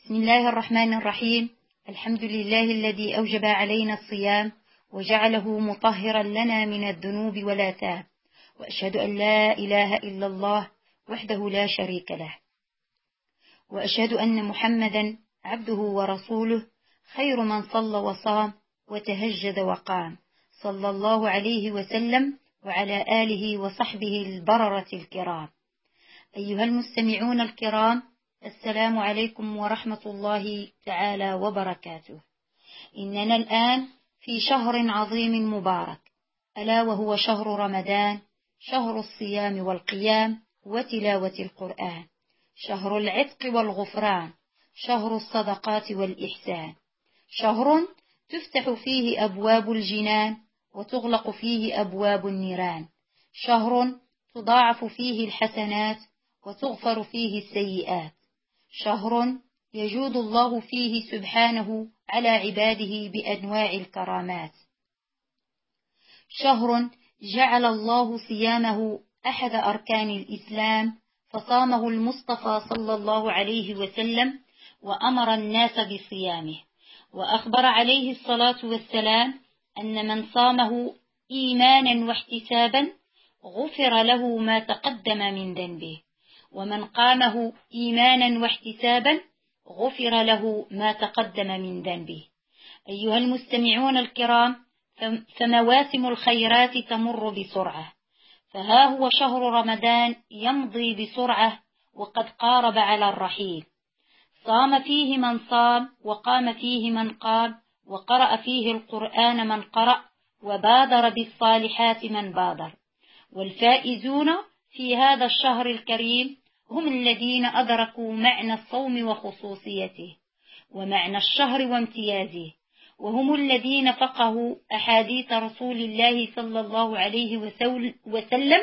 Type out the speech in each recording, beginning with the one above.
بسم الله الرحمن الرحيم. الحمد لله الذي أوجب علينا الصيام وجعله مطهرا لنا من الذنوب والآثام، وأشهد أن لا إله إلا الله وحده لا شريك له، وأشهد أن محمدا عبده ورسوله خير من صلى وصام وتهجد وقام، صلى الله عليه وسلم وعلى آله وصحبه البررة الكرام. أيها المستمعون الكرام، السلام عليكم ورحمة الله تعالى وبركاته. إننا الآن في شهر عظيم مبارك، ألا وهو شهر رمضان، شهر الصيام والقيام وتلاوة القرآن، شهر العتق والغفران، شهر الصدقات والإحسان، شهر تفتح فيه أبواب الجنان وتغلق فيه أبواب النيران، شهر تضاعف فيه الحسنات وتغفر فيه السيئات، شهر يجود الله فيه سبحانه على عباده بأنواع الكرامات، شهر جعل الله صيامه أحد أركان الإسلام، فصامه المصطفى صلى الله عليه وسلم وأمر الناس بصيامه، وأخبر عليه الصلاة والسلام أن من صامه إيمانا واحتسابا غفر له ما تقدم من ذنبه، ومن قامه إيمانا واحتسابا غفر له ما تقدم من ذنبه. أيها المستمعون الكرام، فمواسم الخيرات تمر بسرعة، فها هو شهر رمضان يمضي بسرعة وقد قارب على الرحيل. صام فيه من صام، وقام فيه من قام، وقرأ فيه القرآن من قرأ، وبادر بالصالحات من بادر. والفائزون في هذا الشهر الكريم هم الذين أدركوا معنى الصوم وخصوصيته، ومعنى الشهر وامتيازه، وهم الذين فقهوا أحاديث رسول الله صلى الله عليه وسلم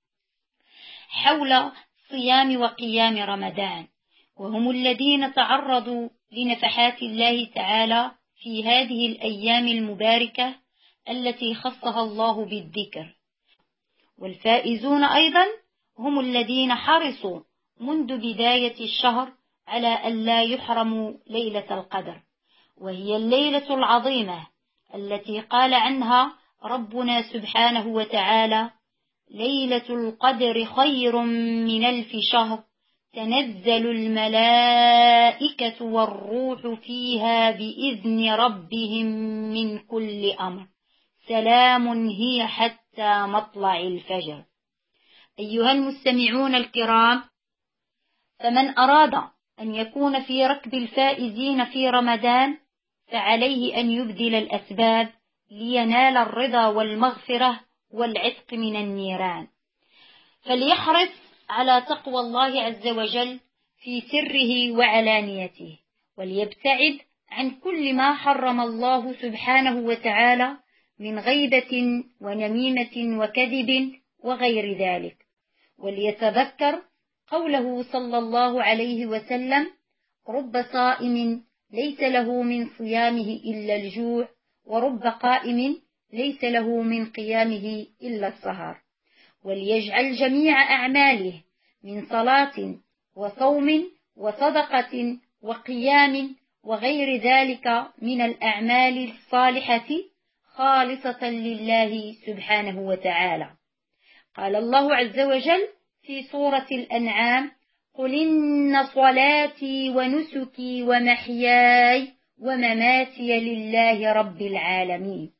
حول صيام وقيام رمضان، وهم الذين تعرضوا لنفحات الله تعالى في هذه الأيام المباركة التي خصها الله بالذكر. والفائزون أيضا هم الذين حرصوا منذ بداية الشهر على أن لا يحرموا ليلة القدر، وهي الليلة العظيمة التي قال عنها ربنا سبحانه وتعالى: ليلة القدر خير من 1000 شهر، تنزل الملائكة والروح فيها بإذن ربهم من كل أمر، سلام هي حتى مطلع الفجر. أيها المستمعون الكرام، فمن أراد أن يكون في ركب الفائزين في رمضان فعليه أن يبذل الأسباب لينال الرضا والمغفرة والعتق من النيران، فليحرص على تقوى الله عز وجل في سره وعلانيته، وليبتعد عن كل ما حرم الله سبحانه وتعالى من غيبة ونميمة وكذب وغير ذلك، وليتذكر قوله صلى الله عليه وسلم: رب صائم ليس له من صيامه إلا الجوع، ورب قائم ليس له من قيامه إلا السهر. وليجعل جميع أعماله من صلاة وصوم وصدقة وقيام وغير ذلك من الأعمال الصالحة خالصة لله سبحانه وتعالى. قال الله عز وجل في سورة الأنعام: قل إن صلاتي ونسكي ومحياي ومماتي لله رب العالمين.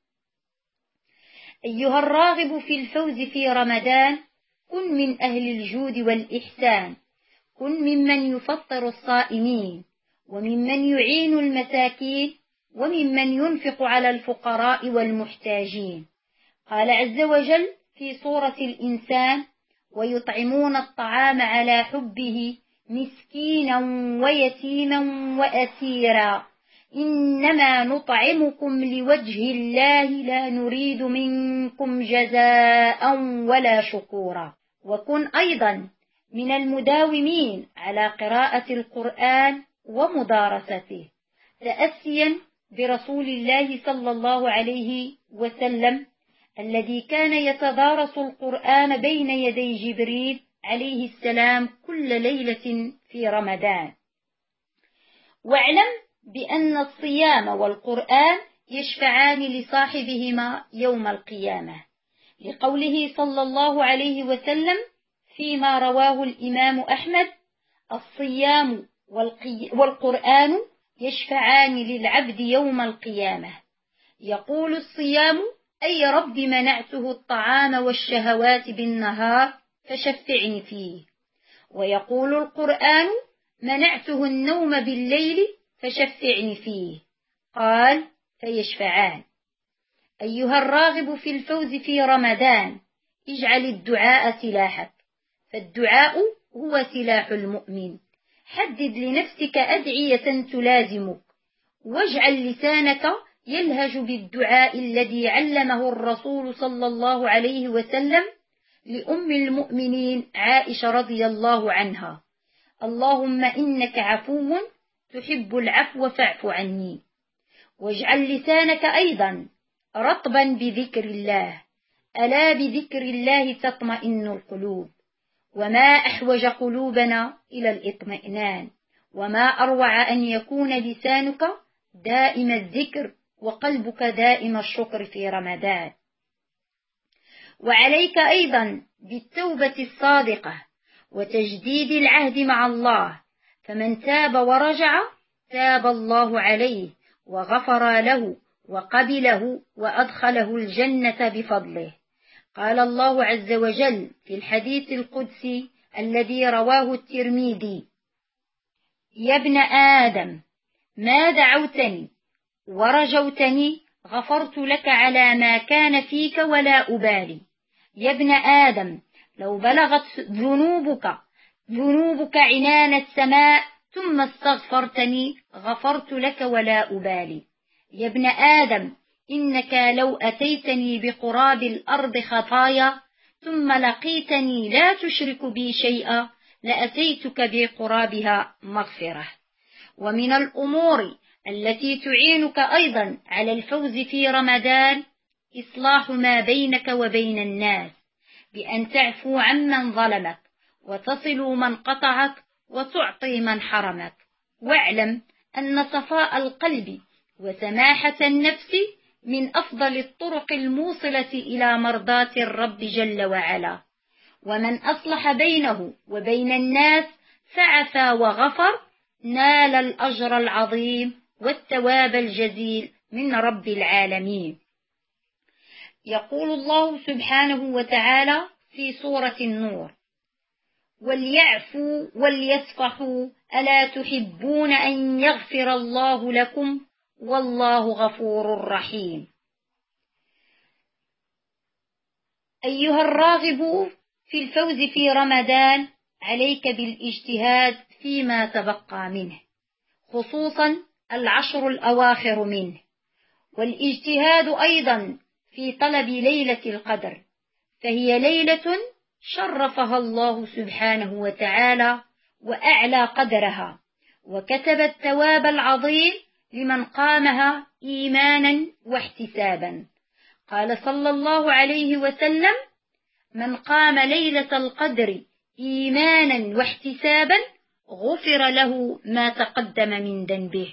أيها الراغب في الفوز في رمضان، كن من أهل الجود والإحسان، كن ممن يفطر الصائمين، وممن يعين المساكين، وممن ينفق على الفقراء والمحتاجين. قال عز وجل في سورة الإنسان: ويطعمون الطعام على حبه مسكينا ويتيما وأسيرا، إنما نطعمكم لوجه الله لا نريد منكم جزاء ولا شكورا. وكن أيضا من المداومين على قراءة القرآن ومدارسته، تأسيا برسول الله صلى الله عليه وسلم الذي كان يتدارس القرآن بين يدي جبريل عليه السلام كل ليلة في رمضان. واعلم بأن الصيام والقرآن يشفعان لصاحبهما يوم القيامة، لقوله صلى الله عليه وسلم فيما رواه الإمام أحمد: الصيام والقرآن يشفعان للعبد يوم القيامة. يقول الصيام: أي رب منعته الطعام والشهوات بالنهار فشفعني فيه. ويقول القرآن: منعته النوم بالليل فشفعني فيه. قال: فيشفعان. أيها الراغب في الفوز في رمضان، اجعل الدعاء سلاحك، فالدعاء هو سلاح المؤمن. حدد لنفسك أدعية تلازمك، واجعل لسانك يلهج بالدعاء الذي علمه الرسول صلى الله عليه وسلم لأم المؤمنين عائشة رضي الله عنها: اللهم إنك عفو تحب العفو فاعف عني. واجعل لسانك أيضا رطبا بذكر الله، ألا بذكر الله تطمئن القلوب. وما أحوج قلوبنا إلى الاطمئنان، وما أروع أن يكون لسانك دائم الذكر وقلبك دائم الشكر في رمضان. وعليك أيضا بالتوبة الصادقة وتجديد العهد مع الله، فمن تاب ورجع تاب الله عليه وغفر له وقبله وأدخله الجنة بفضله. قال الله عز وجل في الحديث القدسي الذي رواه الترمذي: يا ابن آدم ما دعوتني ورجوتني غفرت لك على ما كان فيك ولا أبالي. يا ابن آدم لو بلغت ذنوبك عنان السماء ثم استغفرتني غفرت لك ولا أبالي. يا ابن آدم إنك لو أتيتني بقراب الأرض خطايا ثم لقيتني لا تشرك بي شيئا لأتيتك بقرابها مغفرة. ومن الأمور التي تعينك أيضا على الفوز في رمضان إصلاح ما بينك وبين الناس، بأن تعفو عمن ظلمك وتصل من قطعك وتعطي من حرمك. واعلم أن صفاء القلب وسماحة النفس من أفضل الطرق الموصلة إلى مرضاة الرب جل وعلا. ومن أصلح بينه وبين الناس فعفى وغفر نال الأجر العظيم والثواب الجزيل من رب العالمين. يقول الله سبحانه وتعالى في سورة النور: وليعفوا وليصفحوا ألا تحبون أن يغفر الله لكم والله غفور رحيم. أيها الراغب في الفوز في رمضان، عليك بالاجتهاد فيما تبقى منه، خصوصا العشر الأواخر منه، والاجتهاد أيضا في طلب ليلة القدر، فهي ليلة شرفها الله سبحانه وتعالى وأعلى قدرها، وكتب الثواب العظيم لمن قامها إيمانا واحتسابا. قال صلى الله عليه وسلم: من قام ليلة القدر إيمانا واحتسابا غفر له ما تقدم من ذنبه.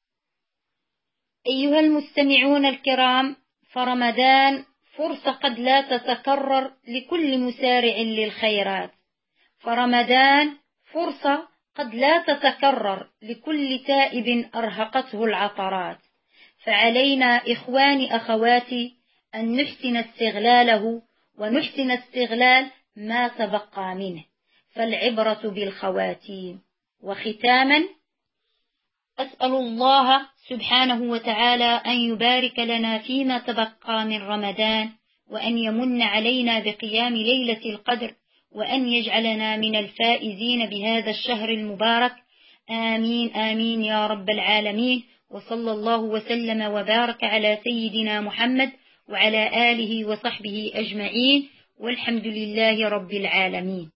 أيها المستمعون الكرام، فرمضان فرصة قد لا تتكرر لكل مسارع للخيرات، فرمضان فرصة قد لا تتكرر لكل تائب أرهقته العطرات، فعلينا إخواني أخواتي أن نحسن استغلاله ونحسن استغلال ما تبقى منه، فالعبرة بالخواتيم. وختاما أسأل الله سبحانه وتعالى أن يبارك لنا فيما تبقى من رمضان، وأن يمن علينا بقيام ليلة القدر، وأن يجعلنا من الفائزين بهذا الشهر المبارك. آمين آمين يا رب العالمين. وصلى الله وسلم وبارك على سيدنا محمد وعلى آله وصحبه أجمعين، والحمد لله رب العالمين.